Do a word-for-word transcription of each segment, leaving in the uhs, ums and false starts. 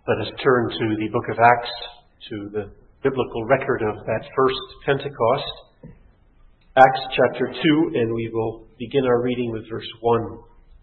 Let us turn to the book of Acts, to the biblical record of that first Pentecost. Acts chapter two, and we will begin our reading with verse one.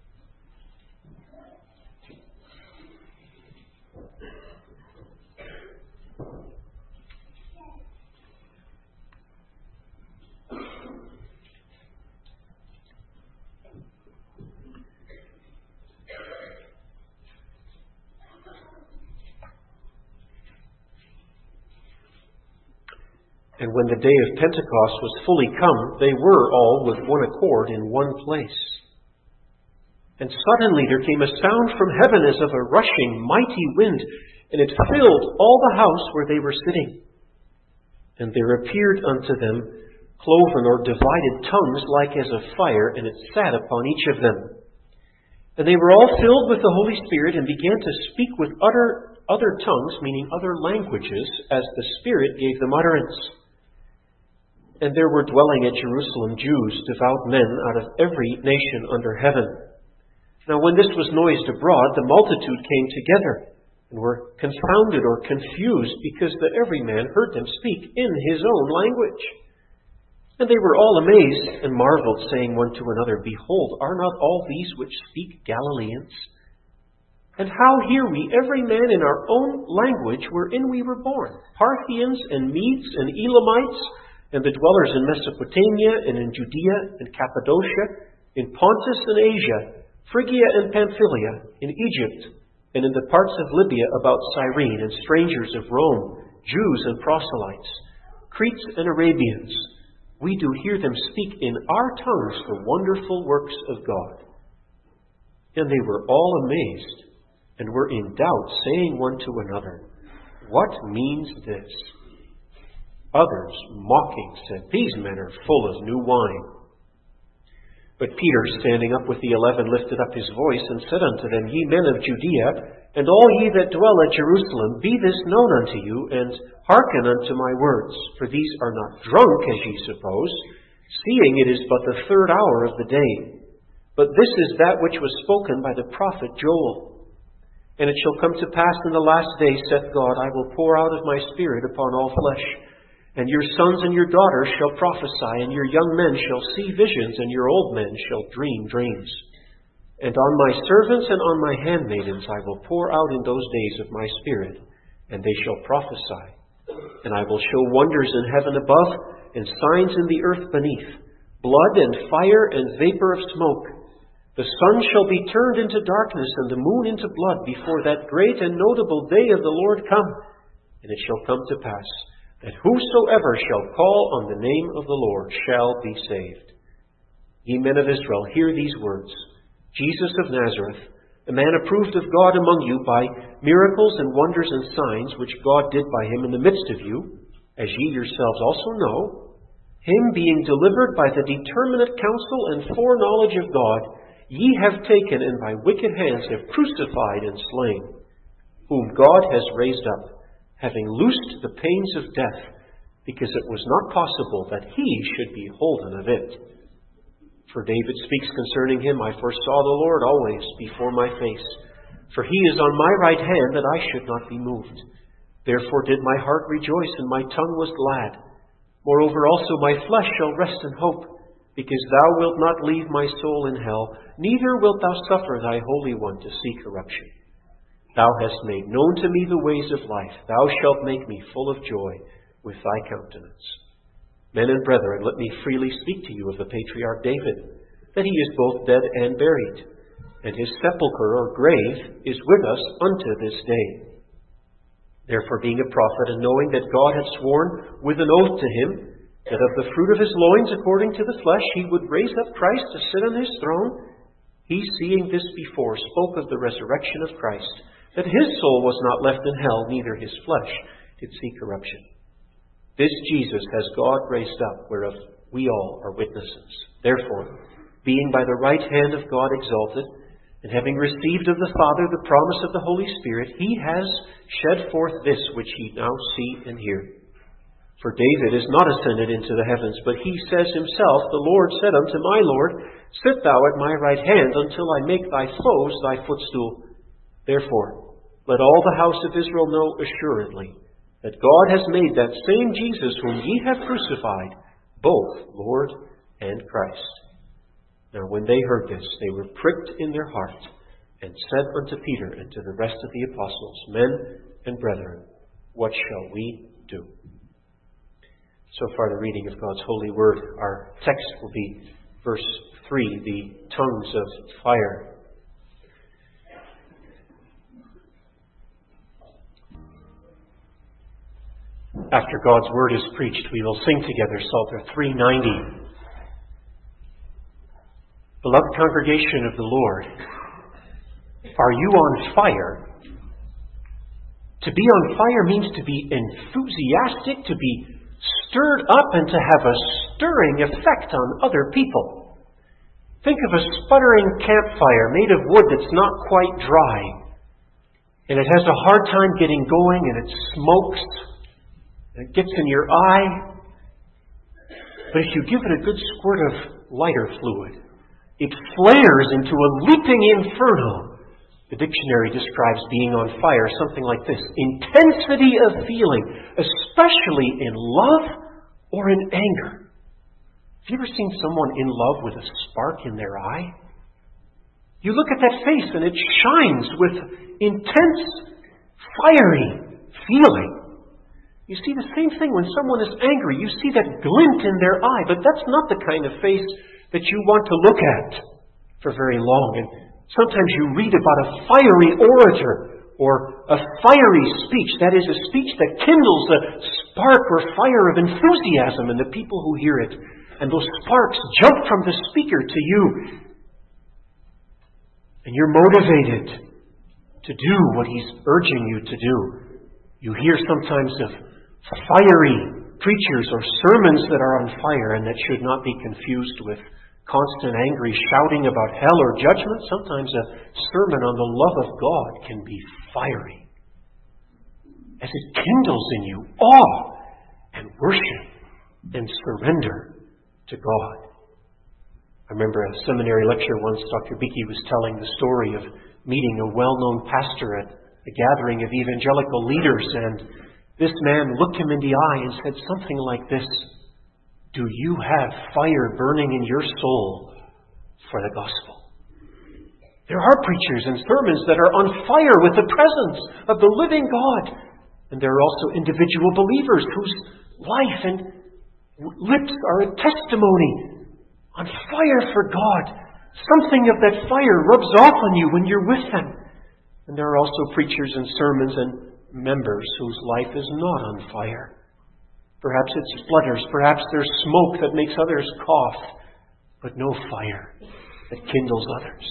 And when the day of Pentecost was fully come, they were all with one accord in one place. And suddenly there came a sound from heaven as of a rushing mighty wind, and it filled all the house where they were sitting. And there appeared unto them cloven or divided tongues like as of fire, and it sat upon each of them. And they were all filled with the Holy Spirit, and began to speak with utter, other tongues, meaning other languages, as the Spirit gave them utterance. And there were dwelling at Jerusalem Jews, devout men out of every nation under heaven. Now when this was noised abroad, the multitude came together, and were confounded or confused, because that every man heard them speak in his own language. And they were all amazed, and marveled, saying one to another, Behold, are not all these which speak Galileans? And how hear we every man in our own language wherein we were born? Parthians and Medes and Elamites, and the dwellers in Mesopotamia, and in Judea, and Cappadocia, in Pontus and Asia, Phrygia and Pamphylia, in Egypt, and in the parts of Libya about Cyrene, and strangers of Rome, Jews and proselytes, Cretes and Arabians, we do hear them speak in our tongues the wonderful works of God. And they were all amazed, and were in doubt, saying one to another, What means this? Others, mocking, said, These men are full of new wine. But Peter, standing up with the eleven, lifted up his voice, and said unto them, Ye men of Judea, and all ye that dwell at Jerusalem, be this known unto you, and hearken unto my words. For these are not drunk, as ye suppose, seeing it is but the third hour of the day. But this is that which was spoken by the prophet Joel. And it shall come to pass in the last day, saith God, I will pour out of my Spirit upon all flesh. And your sons and your daughters shall prophesy, and your young men shall see visions, and your old men shall dream dreams. And on my servants and on my handmaidens I will pour out in those days of my Spirit, and they shall prophesy. And I will show wonders in heaven above, and signs in the earth beneath, blood and fire and vapor of smoke. The sun shall be turned into darkness, and the moon into blood, before that great and notable day of the Lord come. And it shall come to pass, that whosoever shall call on the name of the Lord shall be saved. Ye men of Israel, hear these words. Jesus of Nazareth, a man approved of God among you by miracles and wonders and signs which God did by him in the midst of you, as ye yourselves also know, him being delivered by the determinate counsel and foreknowledge of God, ye have taken and by wicked hands have crucified and slain, whom God has raised up, having loosed the pains of death, because it was not possible that he should be holden of it. For David speaks concerning him, I foresaw the Lord always before my face. For he is on my right hand, that I should not be moved. Therefore did my heart rejoice, and my tongue was glad. Moreover also my flesh shall rest in hope, because thou wilt not leave my soul in hell, neither wilt thou suffer thy Holy One to see corruption. Thou hast made known to me the ways of life. Thou shalt make me full of joy with thy countenance. Men and brethren, let me freely speak to you of the patriarch David, that he is both dead and buried, and his sepulchre or grave is with us unto this day. Therefore, being a prophet, and knowing that God had sworn with an oath to him, that of the fruit of his loins according to the flesh he would raise up Christ to sit on his throne, he, seeing this before, spoke of the resurrection of Christ, that his soul was not left in hell, neither his flesh did see corruption. This Jesus has God raised up, whereof we all are witnesses. Therefore, being by the right hand of God exalted, and having received of the Father the promise of the Holy Spirit, he has shed forth this which ye now see and hear. For David is not ascended into the heavens, but he says himself, The Lord said unto my Lord, Sit thou at my right hand, until I make thy foes thy footstool. Therefore, let all the house of Israel know assuredly that God has made that same Jesus whom ye have crucified, both Lord and Christ. Now when they heard this, they were pricked in their heart, and said unto Peter and to the rest of the apostles, Men and brethren, what shall we do? So far the reading of God's holy word. Our text will be verse three, the tongues of fire. After God's word is preached, we will sing together Psalter three ninety. Beloved congregation of the Lord, are you on fire? To be on fire means to be enthusiastic, to be stirred up, and to have a stirring effect on other people. Think of a sputtering campfire made of wood that's not quite dry, and it has a hard time getting going, and it smokes, and it gets in your eye. But if you give it a good squirt of lighter fluid, it flares into a leaping inferno. The dictionary describes being on fire something like this: intensity of feeling, especially in love or in anger. Have you ever seen someone in love with a spark in their eye? You look at that face and it shines with intense, fiery feeling. You see the same thing when someone is angry. You see that glint in their eye, but that's not the kind of face that you want to look at for very long. And sometimes you read about a fiery orator or a fiery speech. That is a speech that kindles a spark or fire of enthusiasm in the people who hear it. And those sparks jump from the speaker to you. And you're motivated to do what he's urging you to do. You hear sometimes of fiery preachers or sermons that are on fire and that should not be confused with constant angry shouting about hell or judgment. Sometimes a sermon on the love of God can be fiery, as it kindles in you awe and worship and surrender to God. I remember a seminary lecture once, Doctor Beakey was telling the story of meeting a well-known pastor at a gathering of evangelical leaders, and this man looked him in the eye and said something like this: do you have fire burning in your soul for the gospel? There are preachers and sermons that are on fire with the presence of the living God. And there are also individual believers whose life and lips are a testimony, on fire for God. Something of that fire rubs off on you when you're with them. And there are also preachers and sermons and members whose life is not on fire. Perhaps it splutters, perhaps there's smoke that makes others cough, but no fire that kindles others.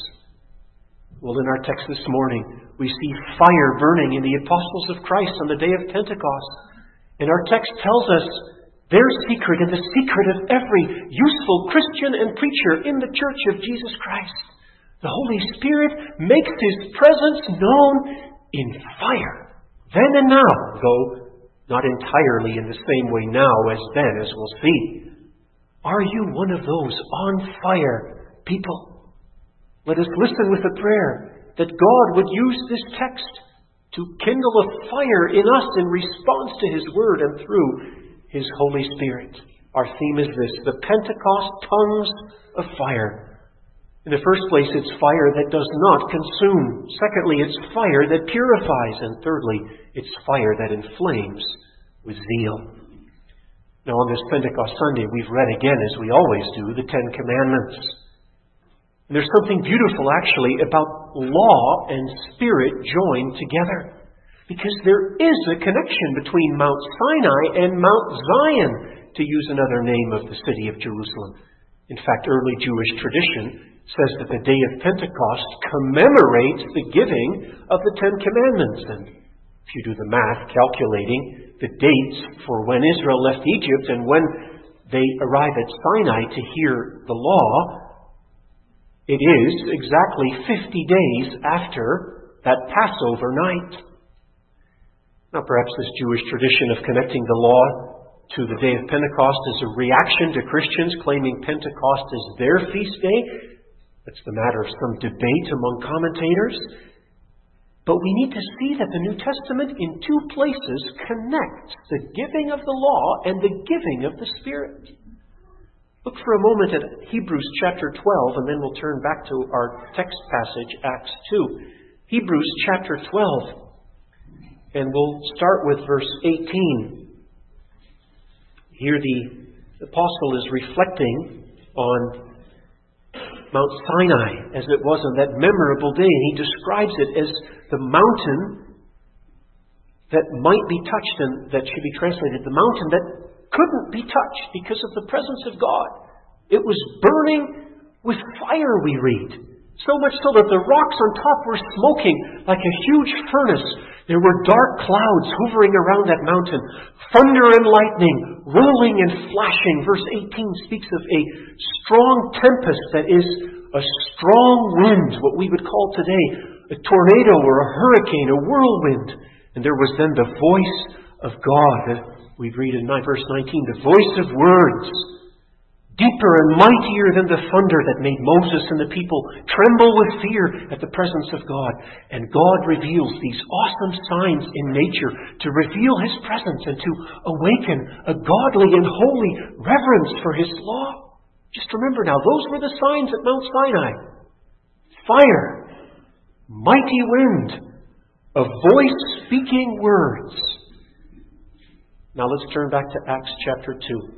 Well, in our text this morning, we see fire burning in the apostles of Christ on the day of Pentecost. And our text tells us their secret and the secret of every useful Christian and preacher in the church of Jesus Christ. The Holy Spirit makes His presence known in fire, then and now, though not entirely in the same way now as then, as we'll see. Are you one of those on fire people? Let us listen with a prayer that God would use this text to kindle a fire in us in response to His Word and through His Holy Spirit. Our theme is this: the Pentecost tongues of fire. In the first place, it's fire that does not consume. Secondly, it's fire that purifies. And thirdly, it's fire that inflames with zeal. Now, on this Pentecost Sunday, we've read again, as we always do, the Ten Commandments. And there's something beautiful, actually, about law and Spirit joined together. Because there is a connection between Mount Sinai and Mount Zion, to use another name of the city of Jerusalem. In fact, early Jewish tradition says that the day of Pentecost commemorates the giving of the Ten Commandments. And if you do the math, calculating the dates for when Israel left Egypt and when they arrive at Sinai to hear the law, it is exactly fifty days after that Passover night. Now, perhaps this Jewish tradition of connecting the law to the day of Pentecost is a reaction to Christians claiming Pentecost is their feast day. That's the matter of some debate among commentators. But we need to see that the New Testament in two places connects the giving of the law and the giving of the Spirit. Look for a moment at Hebrews chapter twelve, and then we'll turn back to our text passage, Acts two. Hebrews chapter twelve, and we'll start with verse eighteen. Here the apostle is reflecting on Mount Sinai as it was on that memorable day, and he describes it as the mountain that might be touched, and that should be translated, the mountain that couldn't be touched because of the presence of God. It was burning with fire, we read. So much so that the rocks on top were smoking like a huge furnace. There were dark clouds hovering around that mountain. Thunder and lightning, rolling and flashing. Verse eighteen speaks of a strong tempest that is a strong wind, what we would call today a tornado or a hurricane, a whirlwind. And there was then the voice of God. We read in verse nineteen, the voice of words, deeper and mightier than the thunder that made Moses and the people tremble with fear at the presence of God. And God reveals these awesome signs in nature to reveal His presence and to awaken a godly and holy reverence for His law. Just remember now, those were the signs at Mount Sinai. Fire, mighty wind, a voice speaking words. Now let's turn back to Acts chapter two.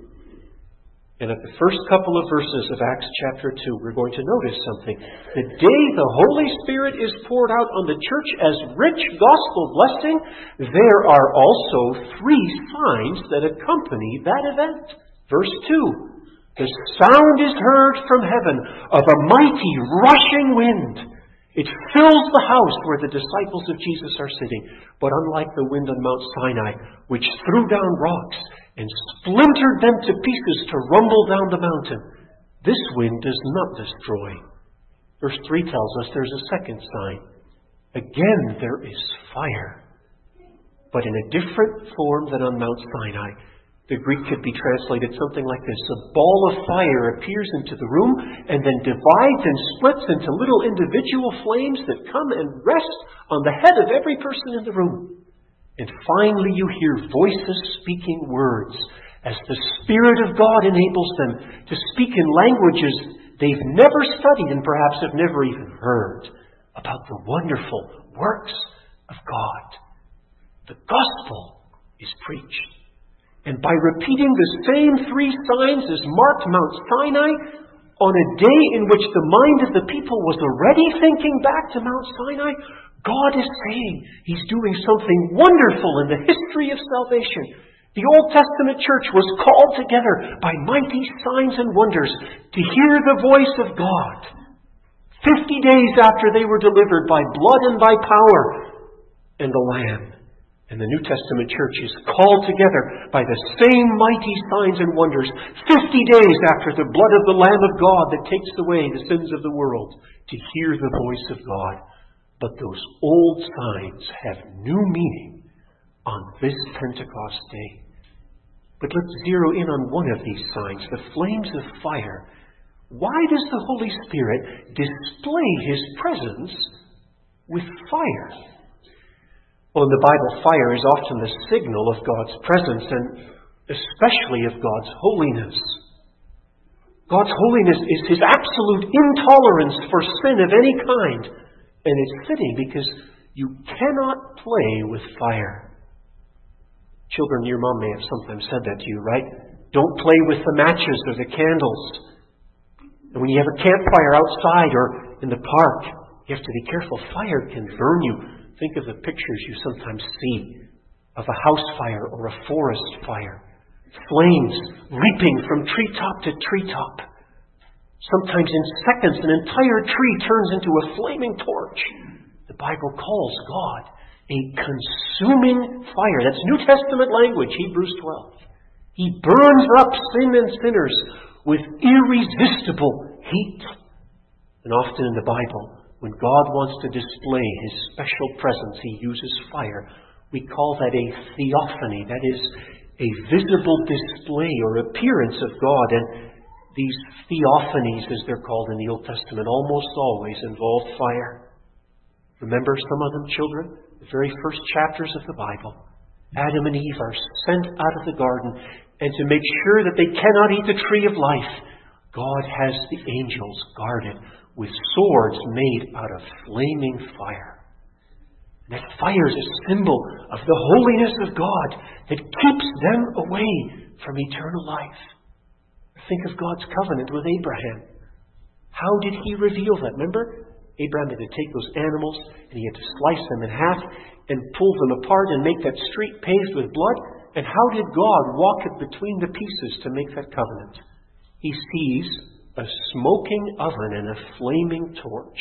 And at the first couple of verses of Acts chapter two, we're going to notice something. The day the Holy Spirit is poured out on the church as rich gospel blessing, there are also three signs that accompany that event. Verse two, the sound is heard from heaven of a mighty rushing wind. It fills the house where the disciples of Jesus are sitting. But unlike the wind on Mount Sinai, which threw down rocks and splintered them to pieces to rumble down the mountain, this wind does not destroy. Verse three tells us there's a second sign. Again, there is fire, but in a different form than on Mount Sinai. The Greek could be translated something like this. A ball of fire appears into the room and then divides and splits into little individual flames that come and rest on the head of every person in the room. And finally you hear voices speaking words as the Spirit of God enables them to speak in languages they've never studied and perhaps have never even heard about the wonderful works of God. The gospel is preached. And by repeating the same three signs as marked Mount Sinai, on a day in which the mind of the people was already thinking back to Mount Sinai, God is saying He's doing something wonderful in the history of salvation. The Old Testament church was called together by mighty signs and wonders to hear the voice of God. Fifty days after they were delivered by blood and by power and the Lamb. And the New Testament church is called together by the same mighty signs and wonders, fifty days after the blood of the Lamb of God that takes away the sins of the world, to hear the voice of God. But those old signs have new meaning on this Pentecost day. But let's zero in on one of these signs, the flames of fire. Why does the Holy Spirit display His presence with fire? Well, in the Bible, fire is often the signal of God's presence, and especially of God's holiness. God's holiness is His absolute intolerance for sin of any kind. And it's fitting because you cannot play with fire. Children, your mom may have sometimes said that to you, right? Don't play with the matches or the candles. And when you have a campfire outside or in the park, you have to be careful. Fire can burn you. Think of the pictures you sometimes see of a house fire or a forest fire. Flames leaping from treetop to treetop. Sometimes in seconds, an entire tree turns into a flaming torch. The Bible calls God a consuming fire. That's New Testament language, Hebrews twelve. He burns up sin and sinners with irresistible heat. And often in the Bible, when God wants to display His special presence, He uses fire. We call that a theophany. That is a visible display or appearance of God. And these theophanies, as they're called in the Old Testament, almost always involve fire. Remember some of them, children? The very first chapters of the Bible. Adam and Eve are sent out of the garden, and to make sure that they cannot eat the tree of life, God has the angels guarded with swords made out of flaming fire. And that fire is a symbol of the holiness of God that keeps them away from eternal life. Think of God's covenant with Abraham. How did He reveal that? Remember? Abraham had to take those animals and he had to slice them in half and pull them apart and make that street paved with blood. And how did God walk it between the pieces to make that covenant? He sees a smoking oven and a flaming torch.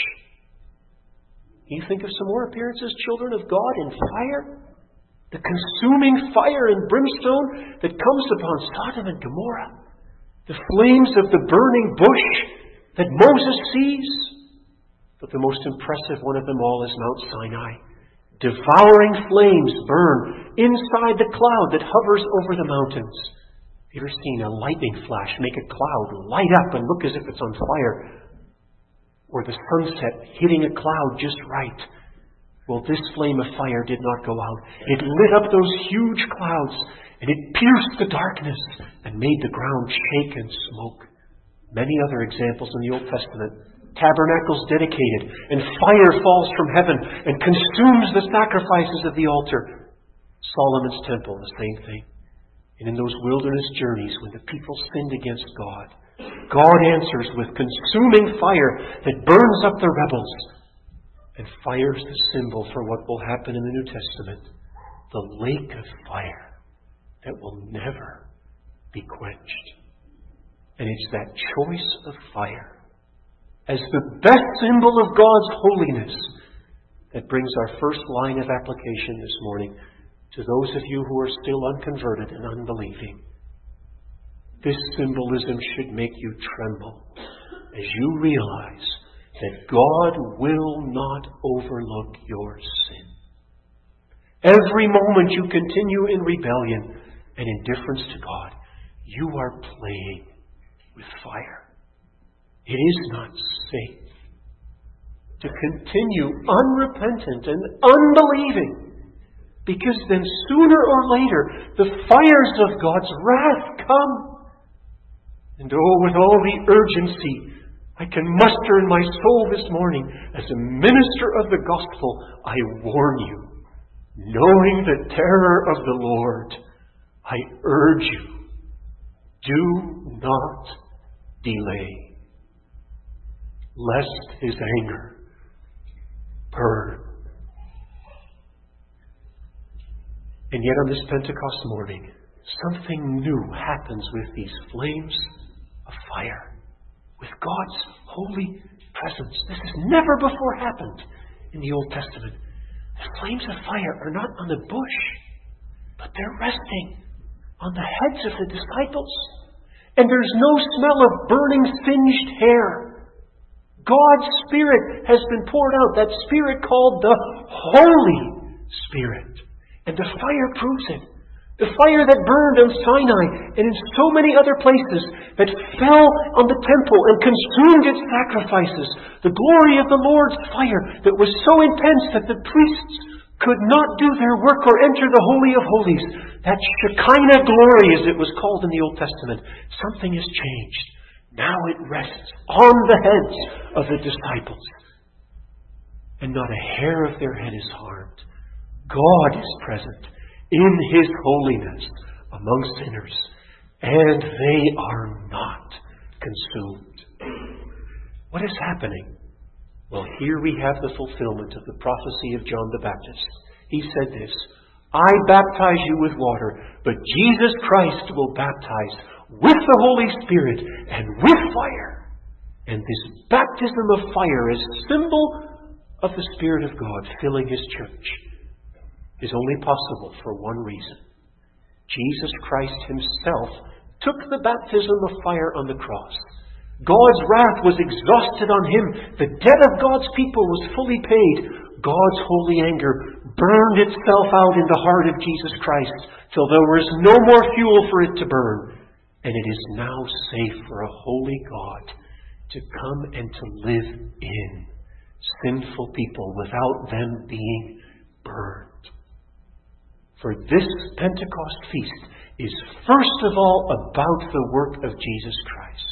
You think of some more appearances, children of God, in fire? The consuming fire and brimstone that comes upon Sodom and Gomorrah. The flames of the burning bush that Moses sees. But the most impressive one of them all is Mount Sinai. Devouring flames burn inside the cloud that hovers over the mountains. Have you ever seen a lightning flash make a cloud light up and look as if it's on fire? Or the sunset hitting a cloud just right? Well, this flame of fire did not go out. It lit up those huge clouds, and it pierced the darkness and made the ground shake and smoke. Many other examples in the Old Testament. Tabernacles dedicated, and fire falls from heaven and consumes the sacrifices of the altar. Solomon's temple, the same thing. And in those wilderness journeys when the people sinned against God, God answers with consuming fire that burns up the rebels. And fire is the symbol for what will happen in the New Testament. The lake of fire that will never be quenched. And it's that choice of fire as the best symbol of God's holiness that brings our first line of application this morning to those of you who are still unconverted and unbelieving. This symbolism should make you tremble as you realize that God will not overlook your sin. Every moment you continue in rebellion and indifference to God, you are playing with fire. It is not safe to continue unrepentant and unbelieving, because then sooner or later the fires of God's wrath come. And oh, with all the urgency I can muster in my soul this morning, as a minister of the gospel, I warn you, knowing the terror of the Lord, I urge you, do not delay, lest His anger burn. And yet on this Pentecost morning, something new happens with these flames of fire, with God's holy presence. This has never before happened in the Old Testament. The flames of fire are not on the bush, but they're resting on the heads of the disciples. And there's no smell of burning, singed hair. God's Spirit has been poured out, that Spirit called the Holy Spirit. And the fire proves it. The fire that burned on Sinai and in so many other places that fell on the temple and consumed its sacrifices. The glory of the Lord's fire that was so intense that the priests could not do their work or enter the Holy of Holies. That Shekinah glory, as it was called in the Old Testament. Something has changed. Now it rests on the heads of the disciples. And not a hair of their head is harmed. God is present in His holiness among sinners, and they are not consumed. What is happening? Well, here we have the fulfillment of the prophecy of John the Baptist. He said this, I baptize you with water, but Jesus Christ will baptize with the Holy Spirit and with fire. And this baptism of fire is a symbol of the Spirit of God filling His church is only possible for one reason. Jesus Christ Himself took the baptism of fire on the cross. God's wrath was exhausted on Him. The debt of God's people was fully paid. God's holy anger burned itself out in the heart of Jesus Christ till there was no more fuel for it to burn. And it is now safe for a holy God to come and to live in, sinful people without them being burned. For this Pentecost feast is first of all about the work of Jesus Christ.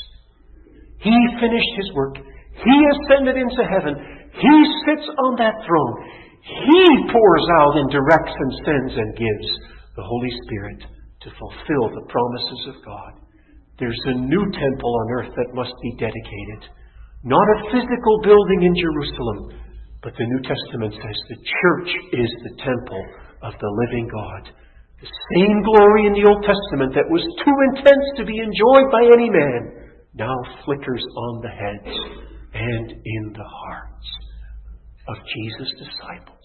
He finished His work. He ascended into heaven. He sits on that throne. He pours out and directs and sends and gives the Holy Spirit to fulfill the promises of God. There's a new temple on earth that must be dedicated. Not a physical building in Jerusalem, but the New Testament says the church is the temple of the living God. The same glory in the Old Testament that was too intense to be enjoyed by any man now flickers on the heads and in the hearts of Jesus' disciples.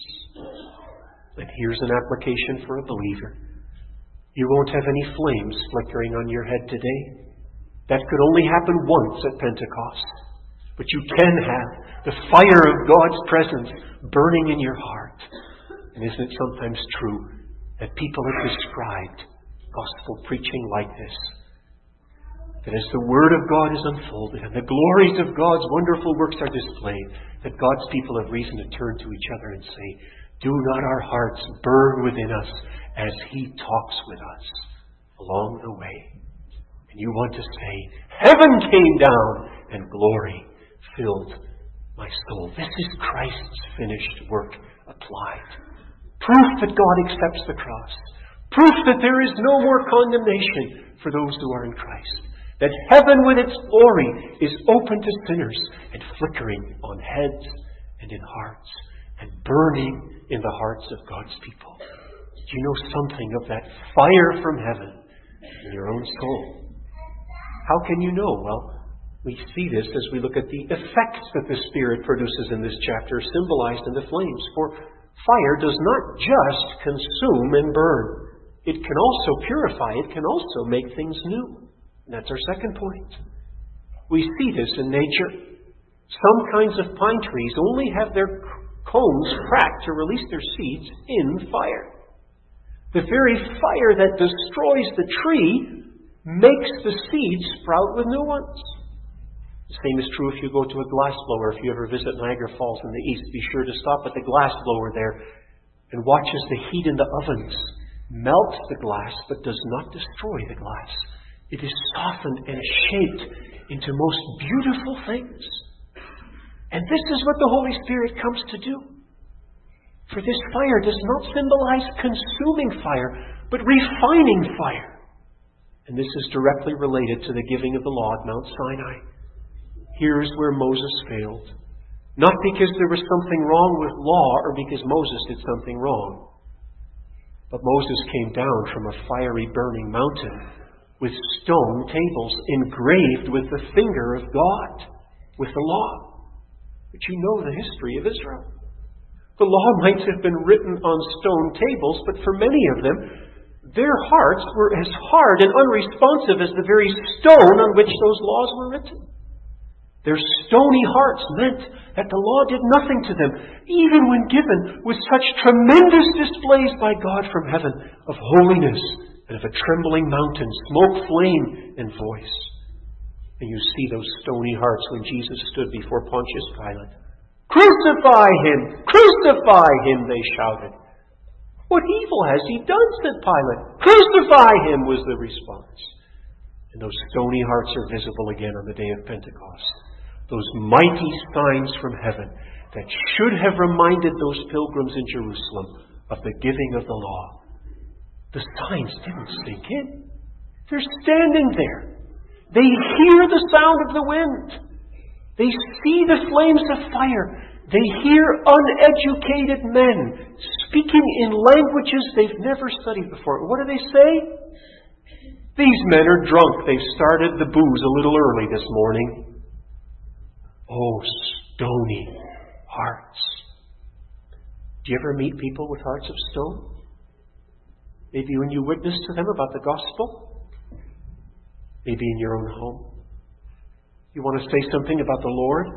And here's an application for a believer. You won't have any flames flickering on your head today. That could only happen once at Pentecost. But you can have the fire of God's presence burning in your heart. And isn't it sometimes true that people have described gospel preaching like this? That as the Word of God is unfolded and the glories of God's wonderful works are displayed, that God's people have reason to turn to each other and say, do not our hearts burn within us as He talks with us along the way? And you want to say, heaven came down and glory filled my soul. This is Christ's finished work applied. Proof that God accepts the cross. Proof that there is no more condemnation for those who are in Christ. That heaven with its glory is open to sinners and flickering on heads and in hearts and burning in the hearts of God's people. Do you know something of that fire from heaven in your own soul? How can you know? Well, we see this as we look at the effects that the Spirit produces in this chapter, symbolized in the flames. For fire does not just consume and burn. It can also purify. It can also make things new. And that's our second point. We see this in nature. Some kinds of pine trees only have their cones cracked to release their seeds in fire. The very fire that destroys the tree makes the seeds sprout with new ones. The same is true if you go to a glass blower. If you ever visit Niagara Falls in the east, be sure to stop at the glass blower there and watch as the heat in the ovens melts the glass but does not destroy the glass. It is softened and shaped into most beautiful things. And this is what the Holy Spirit comes to do. For this fire does not symbolize consuming fire, but refining fire. And this is directly related to the giving of the law at Mount Sinai. Here's where Moses failed. Not because there was something wrong with law or because Moses did something wrong. But Moses came down from a fiery burning mountain with stone tables engraved with the finger of God, with the law. But you know the history of Israel. The law might have been written on stone tables, but for many of them, their hearts were as hard and unresponsive as the very stone on which those laws were written. Their stony hearts meant that the law did nothing to them, even when given with such tremendous displays by God from heaven of holiness and of a trembling mountain, smoke, flame, and voice. And you see those stony hearts when Jesus stood before Pontius Pilate. Crucify him! Crucify him! They shouted. What evil has he done? Said Pilate. Crucify him! Was the response. And those stony hearts are visible again on the day of Pentecost. Those mighty signs from heaven that should have reminded those pilgrims in Jerusalem of the giving of the law. The signs didn't sink in. They're standing there. They hear the sound of the wind. They see the flames of fire. They hear uneducated men speaking in languages they've never studied before. What do they say? These men are drunk. They've started the booze a little early this morning. Oh, stony hearts. Do you ever meet people with hearts of stone? Maybe when you witness to them about the gospel. Maybe in your own home. You want to say something about the Lord?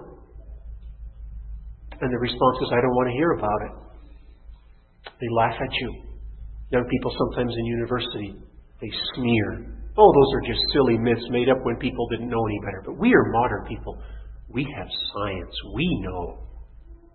And the response is, I don't want to hear about it. They laugh at you. Young people sometimes in university, they sneer. Oh, those are just silly myths made up when people didn't know any better. But we are modern people. We have science. We know.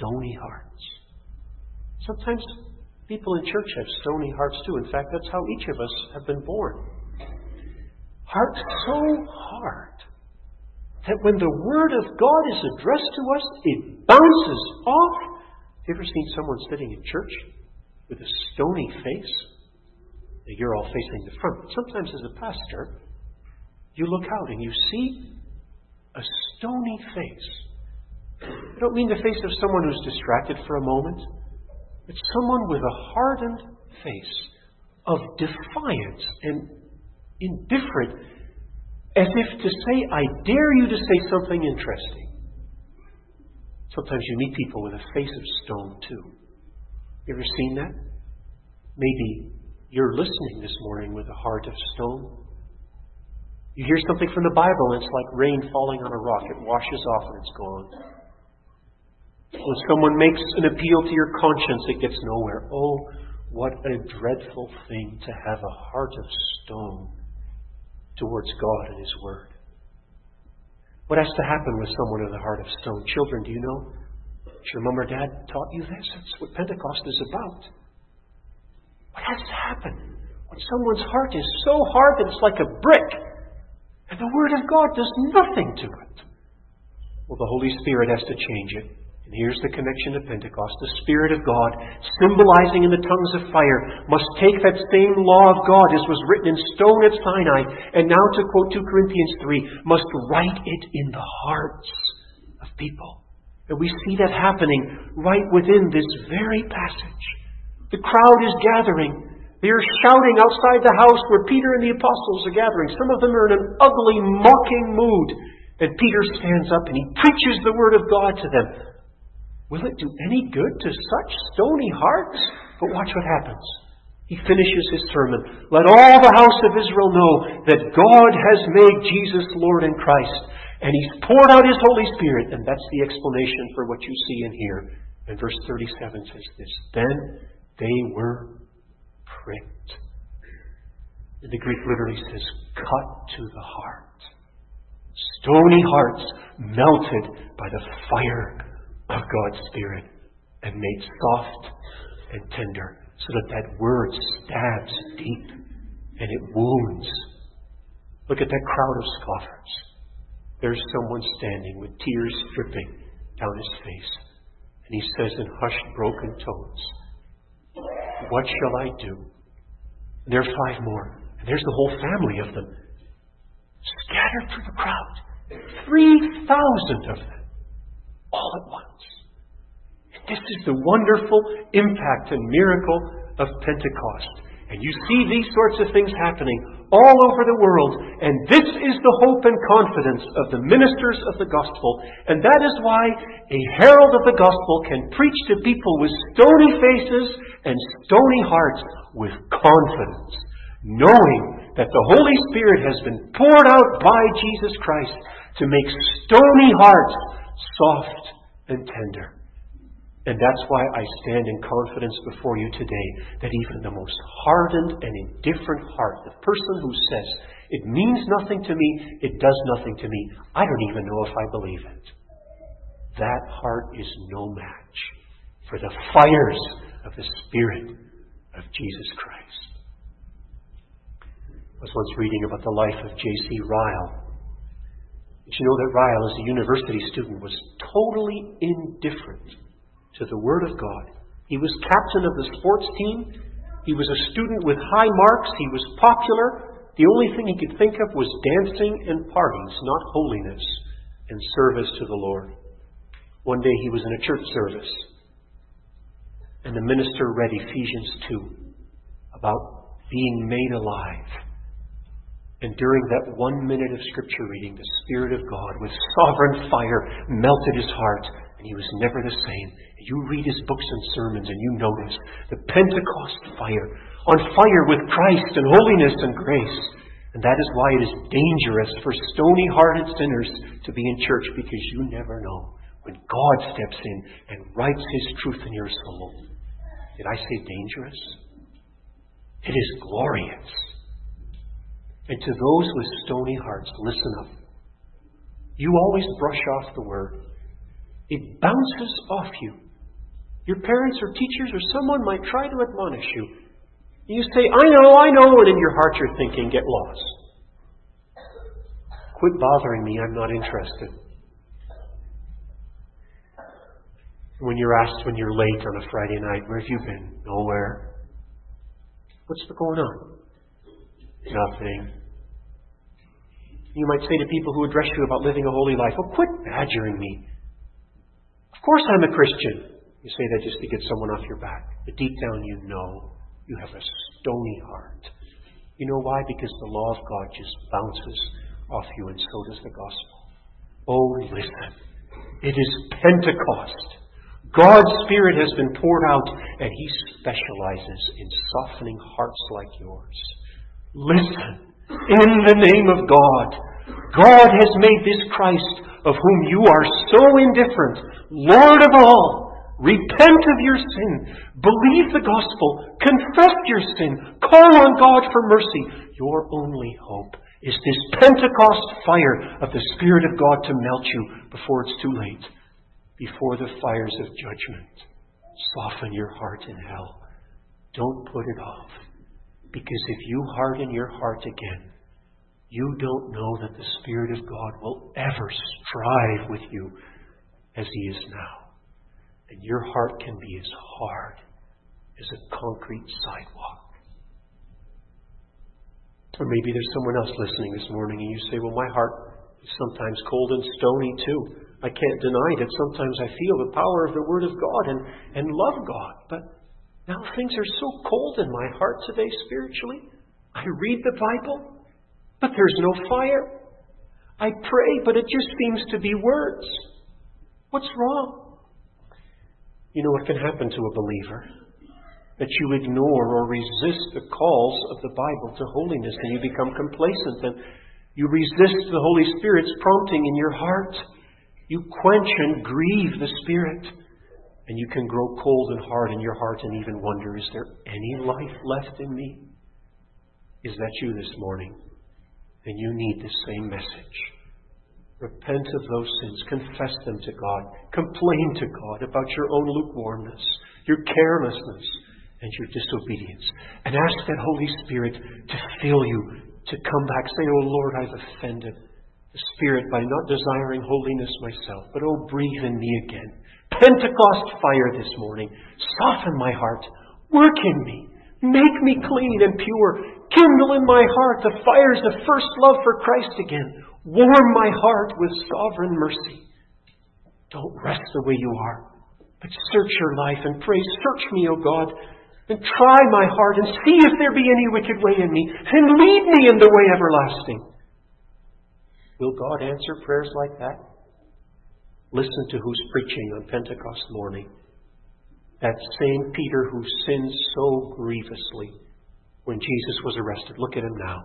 stony hearts. Sometimes people in church have stony hearts too. In fact, that's how each of us have been born. Hearts so hard that when the Word of God is addressed to us, it bounces off. Have you ever seen someone sitting in church with a stony face? Now, you're all facing the front. But sometimes as a pastor, you look out and you see a stony face. I don't mean the face of someone who's distracted for a moment. It's someone with a hardened face of defiance and indifferent, as if to say, I dare you to say something interesting. Sometimes you meet people with a face of stone too. You ever seen that? Maybe you're listening this morning with a heart of stone. You hear something from the Bible and it's like rain falling on a rock. It washes off and it's gone. When someone makes an appeal to your conscience, it gets nowhere. Oh, what a dreadful thing to have a heart of stone towards God and His Word. What has to happen with someone with a heart of stone? Children, do you know? Has your mom or dad taught you this? That's what Pentecost is about. What has to happen when someone's heart is so hard that it's like a brick and the Word of God does nothing to it? Well, the Holy Spirit has to change it. And here's the connection to Pentecost. The Spirit of God, symbolizing in the tongues of fire, must take that same law of God as was written in stone at Sinai, and now, to quote two Corinthians three, must write it in the hearts of people. And we see that happening right within this very passage. The crowd is gathering. They are shouting outside the house where Peter and the apostles are gathering. Some of them are in an ugly, mocking mood. And Peter stands up and he preaches the Word of God to them. Will it do any good to such stony hearts? But watch what happens. He finishes his sermon. Let all the house of Israel know that God has made Jesus Lord and Christ. And He's poured out His Holy Spirit. And that's the explanation for what you see in here. And verse thirty-seven says this. Then they were pricked. And the Greek literally says, cut to the heart. Stony hearts melted by the fire of God's Spirit and made soft and tender, so that that word stabs deep and it wounds. Look at that crowd of scoffers. There's someone standing with tears dripping down his face, and he says in hushed, broken tones, what shall I do? And there are five more, and there's the whole family of them scattered through the crowd. Three thousand of them, all at once. And this is the wonderful impact and miracle of Pentecost. And you see these sorts of things happening all over the world. And this is the hope and confidence of the ministers of the gospel. And that is why a herald of the gospel can preach to people with stony faces and stony hearts with confidence, knowing that the Holy Spirit has been poured out by Jesus Christ to make stony hearts soft and tender. And that's why I stand in confidence before you today that even the most hardened and indifferent heart, the person who says, it means nothing to me, it does nothing to me, I don't even know if I believe it, that heart is no match for the fires of the Spirit of Jesus Christ. I was once reading about the life of J C Ryle. Did you know that Ryle, as a university student, was totally indifferent to the Word of God? He was captain of the sports team. He was a student with high marks. He was popular. The only thing he could think of was dancing and parties, not holiness and service to the Lord. One day he was in a church service, and the minister read Ephesians two about being made alive. And during that one minute of Scripture reading, the Spirit of God, with sovereign fire, melted his heart, and he was never the same. And you read his books and sermons, and you notice the Pentecost fire, on fire with Christ and holiness and grace. And that is why it is dangerous for stony-hearted sinners to be in church, because you never know when God steps in and writes His truth in your soul. Did I say dangerous? It is glorious. And to those with stony hearts, listen up. You always brush off the Word. It bounces off you Your parents or teachers or someone might try to admonish you. You say, I know, I know, and in your heart you're thinking, get lost. Quit bothering me, I'm not interested. When you're asked when you're late on a Friday night, where have you been? Nowhere. What's going on? Nothing. You might say to people who address you about living a holy life, oh, quit badgering me. Of course I'm a Christian. You say that just to get someone off your back. But deep down you know you have a stony heart. You know why? Because the law of God just bounces off you, and so does the gospel. Oh, listen. It is Pentecost. God's Spirit has been poured out, and He specializes in softening hearts like yours. Listen. In the name of God, God has made this Christ, of whom you are so indifferent, Lord of all. Repent of your sin. Believe the gospel. Confess your sin. Call on God for mercy. Your only hope is this Pentecost fire of the Spirit of God to melt you before it's too late. Before the fires of judgment soften your heart in hell. Don't put it off. Because if you harden your heart again, you don't know that the Spirit of God will ever strive with you as He is now. And your heart can be as hard as a concrete sidewalk. Or maybe there's someone else listening this morning and you say, well, my heart is sometimes cold and stony too. I can't deny that sometimes I feel the power of the Word of God and, and love God. But now things are so cold in my heart today spiritually. I read the Bible, but there's no fire. I pray, but it just seems to be words. What's wrong? You know what can happen to a believer? That you ignore or resist the calls of the Bible to holiness, and you become complacent, and you resist the Holy Spirit's prompting in your heart. You quench and grieve the Spirit, and you can grow cold and hard in your heart and even wonder, is there any life left in me? Is that you this morning? Then you need the same message. Repent of those sins. Confess them to God. Complain to God about your own lukewarmness, your carelessness, and your disobedience. And ask that Holy Spirit to fill you, to come back. Say, oh Lord, I've offended the Spirit by not desiring holiness myself. But oh, breathe in me again. Pentecost fire this morning. Soften my heart. Work in me. Make me clean and pure. Kindle in my heart the fires of first love for Christ again. Warm my heart with sovereign mercy. Don't rest the way you are, but search your life and pray, search me, O God, and try my heart and see if there be any wicked way in me, and lead me in the way everlasting. Will God answer prayers like that? Listen to who's preaching on Pentecost morning. That same Peter who sinned so grievously when Jesus was arrested. Look at him now.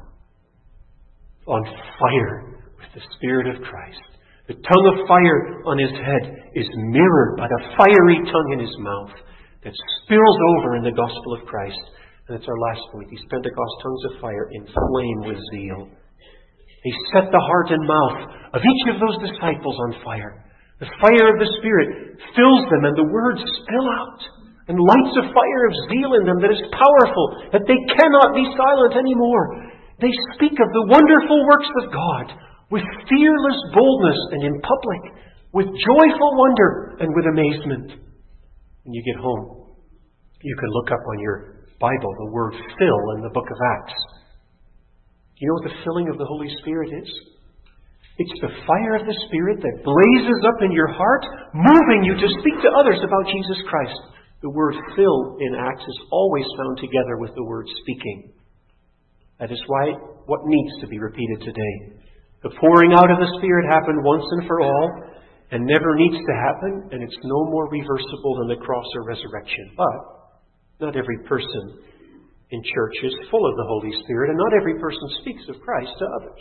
On fire with the Spirit of Christ. The tongue of fire on his head is mirrored by the fiery tongue in his mouth that spills over in the gospel of Christ. And that's our last point. These Pentecost tongues of fire inflame with zeal. They set the heart and mouth of each of those disciples on fire. The fire of the Spirit fills them and the words spill out and lights a fire of zeal in them that is powerful, that they cannot be silent anymore. They speak of the wonderful works of God with fearless boldness and in public, with joyful wonder and with amazement. When you get home, you can look up on your Bible the word fill in the book of Acts. Do you know what the filling of the Holy Spirit is? It's the fire of the Spirit that blazes up in your heart, moving you to speak to others about Jesus Christ. The word fill in Acts is always found together with the word speaking. That is why what needs to be repeated today. The pouring out of the Spirit happened once and for all and never needs to happen, and it's no more reversible than the cross or resurrection. But not every person in church is full of the Holy Spirit, and not every person speaks of Christ to others.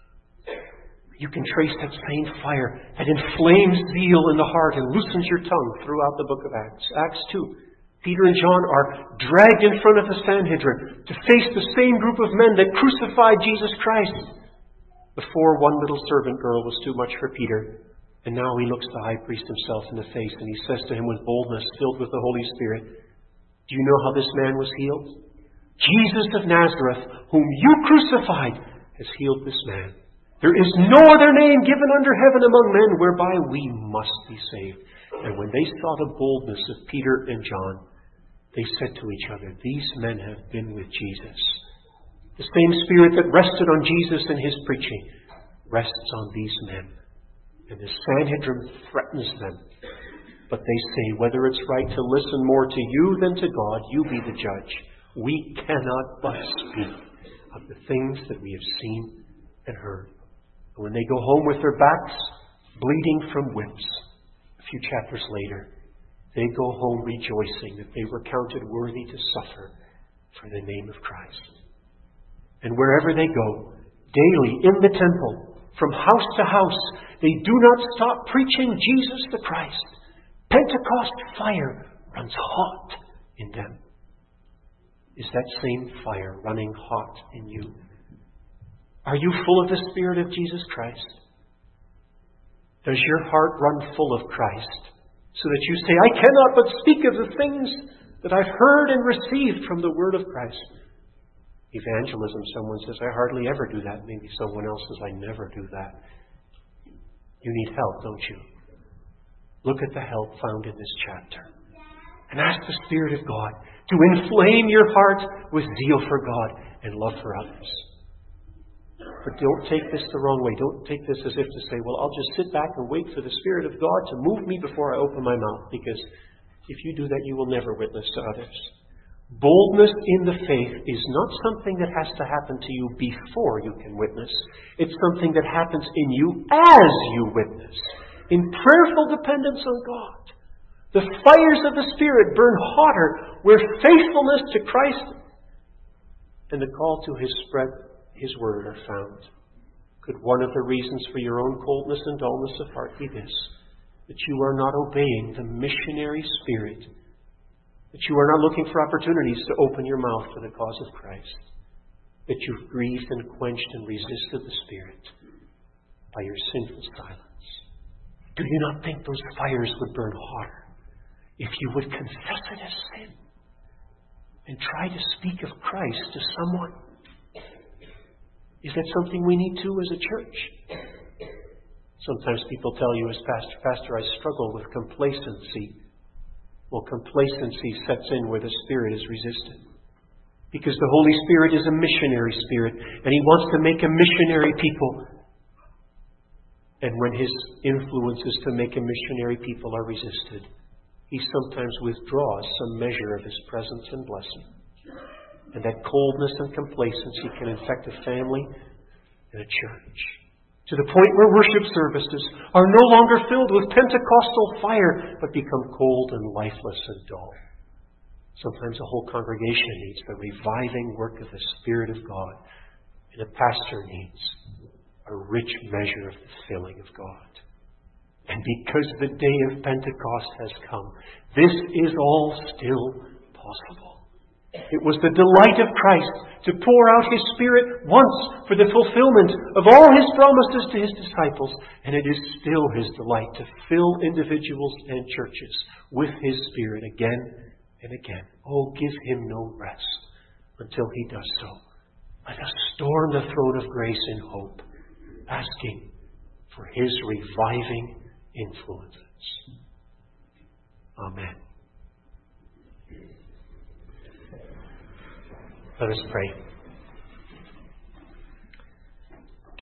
You can trace that same fire that inflames zeal in the heart and loosens your tongue throughout the book of Acts. Acts two. Peter and John are dragged in front of the Sanhedrin to face the same group of men that crucified Jesus Christ. Before one little servant girl was too much for Peter, And now he looks the high priest himself in the face, and he says to him with boldness, filled with the Holy Spirit, do you know how this man was healed? Jesus of Nazareth, whom you crucified, has healed this man. There is no other name given under heaven among men whereby we must be saved. And when they saw the boldness of Peter and John, they said to each other, these men have been with Jesus. The same Spirit that rested on Jesus in his preaching rests on these men. And the Sanhedrin threatens them. But they say, whether it's right to listen more to you than to God, you be the judge. We cannot but speak of the things that we have seen and heard. And when they go home with their backs bleeding from whips, a few chapters later, they go home rejoicing that they were counted worthy to suffer for the name of Christ. And wherever they go, daily in the temple, from house to house, they do not stop preaching Jesus the Christ. Pentecost fire runs hot in them. Is that same fire running hot in you? Are you full of the Spirit of Jesus Christ? Does your heart run full of Christ so that you say, I cannot but speak of the things that I've heard and received from the Word of Christ? Evangelism, someone says, I hardly ever do that. Maybe someone else says, I never do that. You need help, don't you? Look at the help found in this chapter. And ask the Spirit of God to inflame your heart with zeal for God and love for others. But don't take this the wrong way. Don't take this as if to say, well, I'll just sit back and wait for the Spirit of God to move me before I open my mouth. Because if you do that, you will never witness to others. Boldness in the faith is not something that has to happen to you before you can witness. It's something that happens in you as you witness. In prayerful dependence on God. The fires of the Spirit burn hotter where faithfulness to Christ and the call to His spread His Word are found. Could one of the reasons for your own coldness and dullness of heart be this? That you are not obeying the missionary spirit. That you are not looking for opportunities to open your mouth for the cause of Christ. That you've grieved and quenched and resisted the Spirit by your sinful silence. Do you not think those fires would burn hotter if you would confess it as sin and try to speak of Christ to someone? Is that something we need to as a church? Sometimes people tell you as pastor, Pastor, I struggle with complacency. Well, complacency sets in where the Spirit is resisted. Because the Holy Spirit is a missionary spirit, and He wants to make a missionary people. And when His influences to make a missionary people are resisted, He sometimes withdraws some measure of His presence and blessing. And that coldness and complacency can infect a family and a church. To the point where worship services are no longer filled with Pentecostal fire, but become cold and lifeless and dull. Sometimes a whole congregation needs the reviving work of the Spirit of God. And a pastor needs a rich measure of the filling of God. And because the day of Pentecost has come, this is all still possible. It was the delight of Christ to pour out His Spirit once for the fulfillment of all His promises to His disciples. And it is still His delight to fill individuals and churches with His Spirit again and again. Oh, give Him no rest until He does so. Let us storm the throne of grace in hope, asking for His reviving influences. Amen. Let us pray.